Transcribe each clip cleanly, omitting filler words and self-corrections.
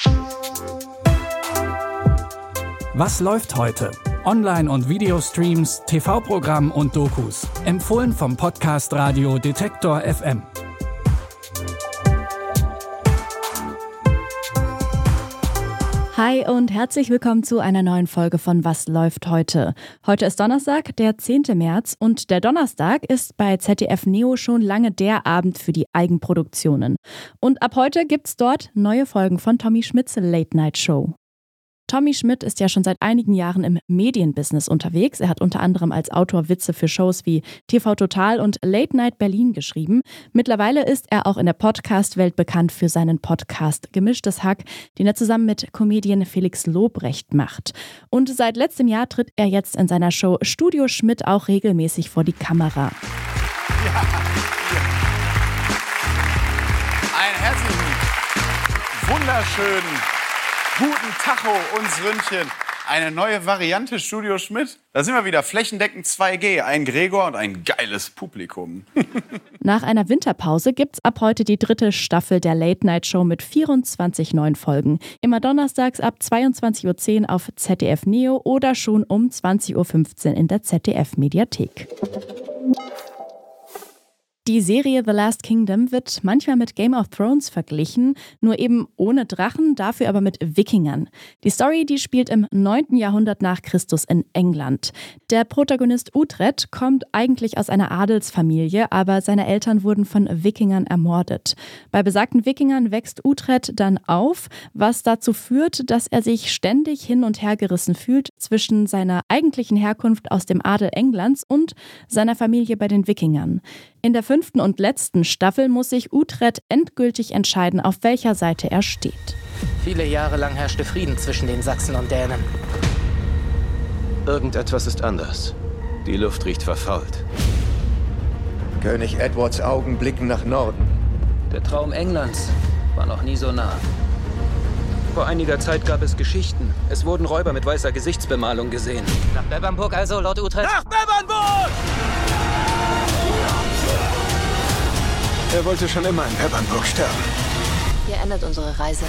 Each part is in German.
Was läuft heute? Online- und Videostreams, TV-Programm und Dokus. Empfohlen vom Podcast Radio Detektor FM. Hi und herzlich willkommen zu einer neuen Folge von Was läuft heute? Heute ist Donnerstag, der 10. März und der Donnerstag ist bei ZDF Neo schon lange der Abend für die Eigenproduktionen. Und ab heute gibt's dort neue Folgen von Tommy Schmidts Late Night Show. Tommy Schmidt ist ja schon seit einigen Jahren im Medienbusiness unterwegs. Er hat unter anderem als Autor Witze für Shows wie TV Total und Late Night Berlin geschrieben. Mittlerweile ist er auch in der Podcast-Welt bekannt für seinen Podcast Gemischtes Hack, den er zusammen mit Comedian Felix Lobrecht macht. Und seit letztem Jahr tritt er jetzt in seiner Show Studio Schmidt auch regelmäßig vor die Kamera. Ja. Einen herzlichen, wunderschönen guten Tacho uns Ründchen. Eine neue Variante Studio Schmidt. Da sind wir wieder, flächendeckend 2G. Ein Gregor und ein geiles Publikum. Nach einer Winterpause gibt's ab heute die 3. Staffel der Late Night Show mit 24 neuen Folgen. Immer donnerstags ab 22.10 Uhr auf ZDF Neo oder schon um 20.15 Uhr in der ZDF Mediathek. Die Serie The Last Kingdom wird manchmal mit Game of Thrones verglichen, nur eben ohne Drachen, dafür aber mit Wikingern. Die Story, die spielt im 9. Jahrhundert nach Christus in England. Der Protagonist Uhtred kommt eigentlich aus einer Adelsfamilie, aber seine Eltern wurden von Wikingern ermordet. Bei besagten Wikingern wächst Uhtred dann auf, was dazu führt, dass er sich ständig hin und her gerissen fühlt zwischen seiner eigentlichen Herkunft aus dem Adel Englands und seiner Familie bei den Wikingern. In der 5. und letzten Staffel muss sich Uhtred endgültig entscheiden, auf welcher Seite er steht. Viele Jahre lang herrschte Frieden zwischen den Sachsen und Dänen. Irgendetwas ist anders. Die Luft riecht verfault. König Edwards Augen blicken nach Norden. Der Traum Englands war noch nie so nah. Vor einiger Zeit gab es Geschichten. Es wurden Räuber mit weißer Gesichtsbemalung gesehen. Nach Bebbanburg also, Lord Uhtred? Nach Bebbanburg! Er wollte schon immer in Bebbanburg sterben. Ihr endet unsere Reise.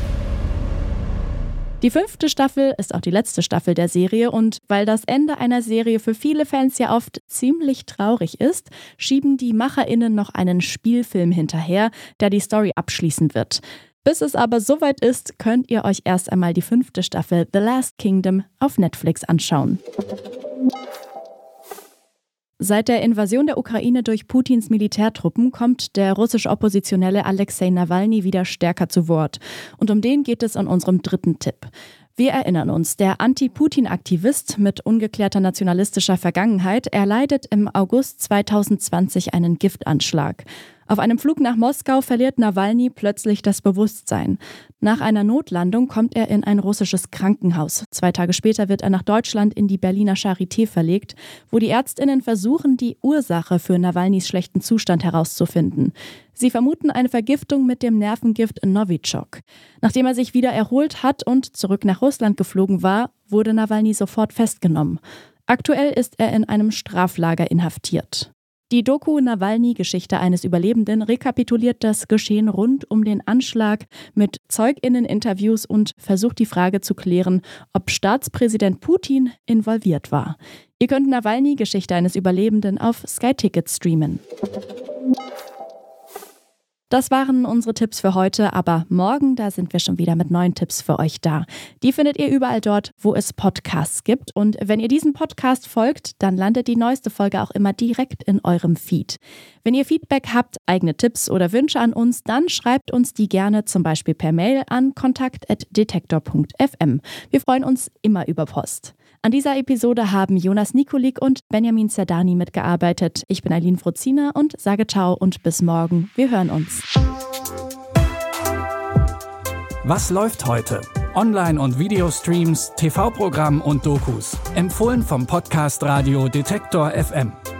Die 5. Staffel ist auch die letzte Staffel der Serie und weil das Ende einer Serie für viele Fans ja oft ziemlich traurig ist, schieben die MacherInnen noch einen Spielfilm hinterher, der die Story abschließen wird. Bis es aber soweit ist, könnt ihr euch erst einmal die 5. Staffel The Last Kingdom auf Netflix anschauen. Seit der Invasion der Ukraine durch Putins Militärtruppen kommt der russische Oppositionelle Alexei Nawalny wieder stärker zu Wort. Und um den geht es in unserem 3. Tipp. Wir erinnern uns, der Anti-Putin-Aktivist mit ungeklärter nationalistischer Vergangenheit erleidet im August 2020 einen Giftanschlag. Auf einem Flug nach Moskau verliert Nawalny plötzlich das Bewusstsein. Nach einer Notlandung kommt er in ein russisches Krankenhaus. 2 Tage später wird er nach Deutschland in die Berliner Charité verlegt, wo die ÄrztInnen versuchen, die Ursache für Nawalnys schlechten Zustand herauszufinden. Sie vermuten eine Vergiftung mit dem Nervengift Novichok. Nachdem er sich wieder erholt hat und zurück nach Russland geflogen war, wurde Nawalny sofort festgenommen. Aktuell ist er in einem Straflager inhaftiert. Die Doku Nawalny, Geschichte eines Überlebenden, rekapituliert das Geschehen rund um den Anschlag mit ZeugInnen-Interviews und versucht die Frage zu klären, ob Staatspräsident Putin involviert war. Ihr könnt Nawalny, Geschichte eines Überlebenden, auf Sky Ticket streamen. Das waren unsere Tipps für heute, aber morgen, da sind wir schon wieder mit neuen Tipps für euch da. Die findet ihr überall dort, wo es Podcasts gibt. Und wenn ihr diesem Podcast folgt, dann landet die neueste Folge auch immer direkt in eurem Feed. Wenn ihr Feedback habt, eigene Tipps oder Wünsche an uns, dann schreibt uns die gerne zum Beispiel per Mail an kontakt@detektor.fm. Wir freuen uns immer über Post. An dieser Episode haben Jonas Nikolik und Benjamin Zerdani mitgearbeitet. Ich bin Aline Frozina und sage ciao und bis morgen. Wir hören uns. Was läuft heute? Online- und Videostreams, TV-Programm und Dokus. Empfohlen vom Podcast Radio Detektor FM.